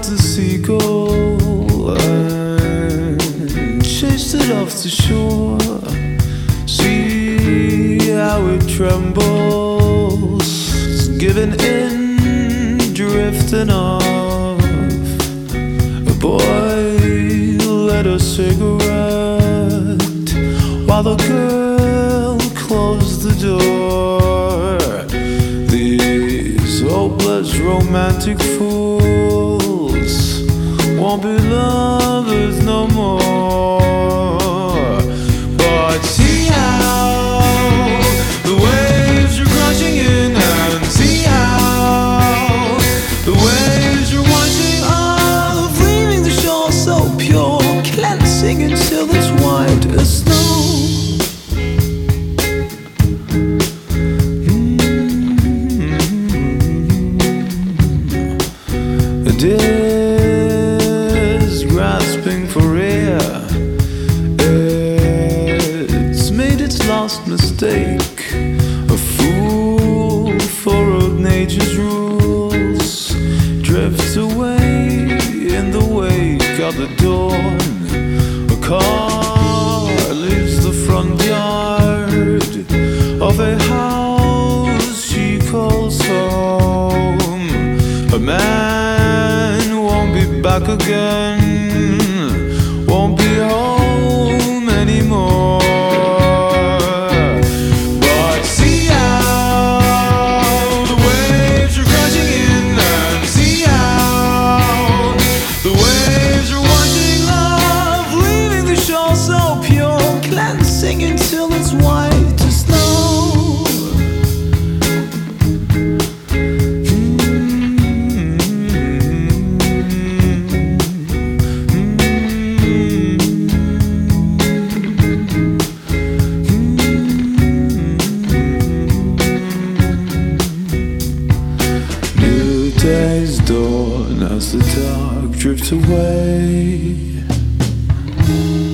the seagull and chased it off the shore. See how it trembles, it's giving in, drifting off. A boy lit a cigarette while the girl closed the door. These hopeless romantic fools won't be lovers no more. But see how the waves are crashing in, and see how the waves are washing off, leaving the shore so pure, cleansing until it's white as snow. It is grasping for air, it's made its last mistake, a fool for old nature's rules, drifts away in the wake of the dawn. A car leaves the front yard of a house she calls home. A man won't be back again, won't be home anymore. But see how the waves are crashing in, and see how the waves are washing off, leaving the shore so pure, cleansing until it's white as snow. Day's dawn as the dark drifts away.